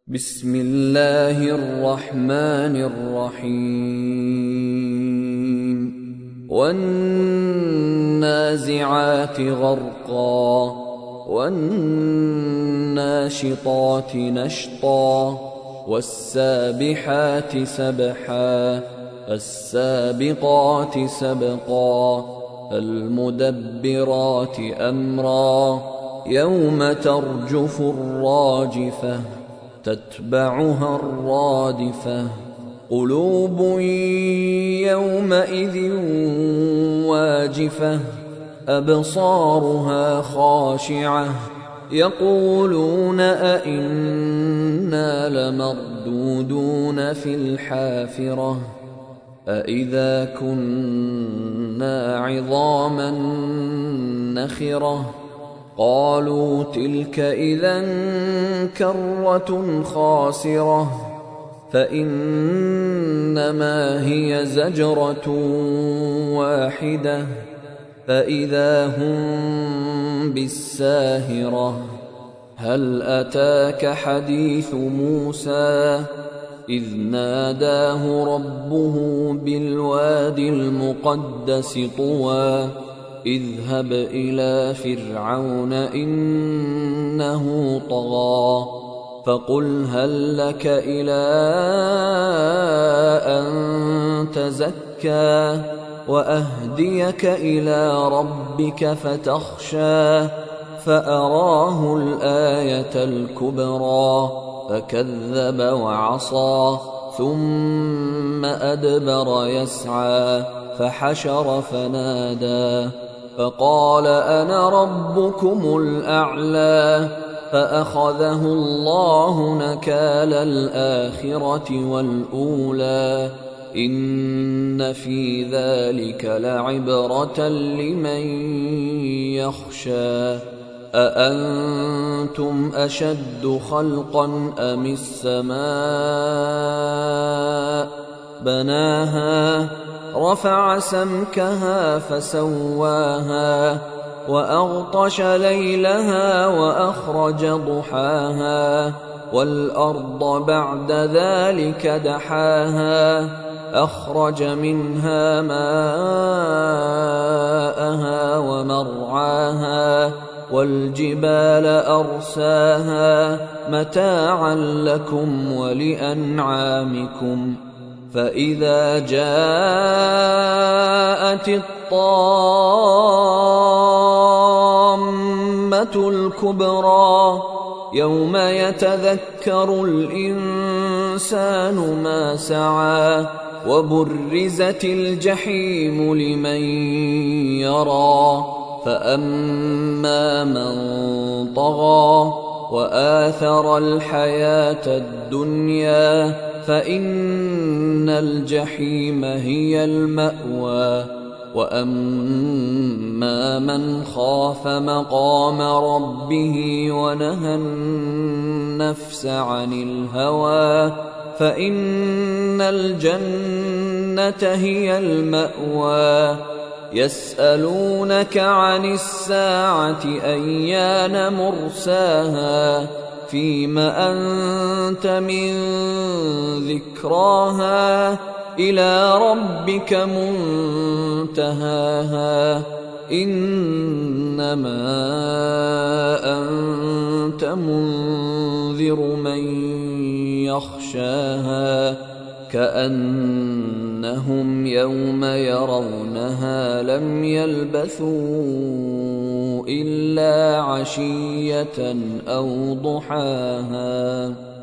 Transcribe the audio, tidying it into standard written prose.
بسم الله الرحمن الرحيم والنازعات غرقا والناشطات نشطا والسابحات سبحا فالسابقات سبقا فالمدبرات أمرا يوم ترجف الراجفة تتبعها الرادفة قلوب يومئذ واجفة أبصارها خاشعة يقولون أئنا لمردودون في الحافرة أئذا كنا عظاما نخرة قالوا تلك إذا كرة خاسرة فإنما هي زجرة واحدة فإذا هم بالساهرة هل أتاك حديث موسى إذ ناداه ربه بالوادي المقدس طوى اذهب إلى فرعون إنه طغى فقل هل لك إلى أن تزكى وأهديك إلى ربك فتخشى فأراه الآية الكبرى فكذب وعصى ثم أدبر يسعى فحشر فنادى فقال أنا ربكم الأعلى فأخذه الله نكال الآخرة والأولى إن في ذلك لعبرة لمن يخشى أأنتم أشد خلقا أم السماء بناها رفع سمكها فسواها وأغطش ليلها وأخرج ضحاها والأرض بعد ذلك دحاها أخرج منها ماءها ومرعاها والجبال أرساها متاعا لكم ولأنعامكم فإذا جاءت الطامة الكبرى يوم يتذكر الإنسان ما سعى وبرزت الجحيم لمن يرى فأما من طغى وآثر الحياة الدنيا فإن الجحيم هي المأوى وأما من خاف مقام ربه ونهى النفس عن الهوى فإن الجنة هي المأوى يسألونك عن الساعة أيان مرساها فيم أنت من ذكراها إلى ربك منتهاها إنما أنت منذر من يخشاها كأنهم يوم يرونها لم يلبثوا إلا عشية أو ضحاها